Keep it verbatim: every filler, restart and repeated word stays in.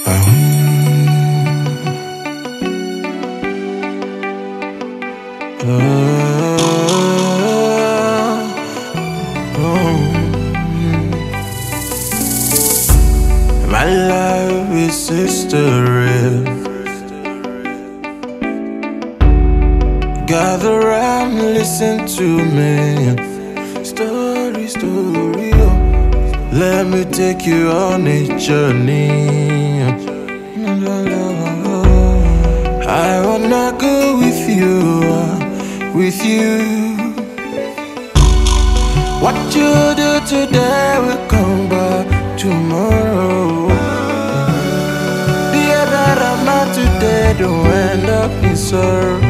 My life is history. Gather round, listen to me. Story, story, oh. Let me take you on a journey. I wanna go with you, with you. What you do today will come back tomorrow. Be a better man today, don't end up in sorrow.